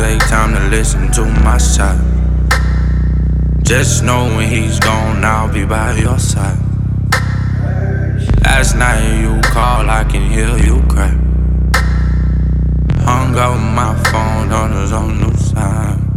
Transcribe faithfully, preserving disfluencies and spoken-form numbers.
take time to listen to my side. Just know when he's gone, I'll be by your side. Last night you called, I can hear you cry. Hung up my phone on his own new side.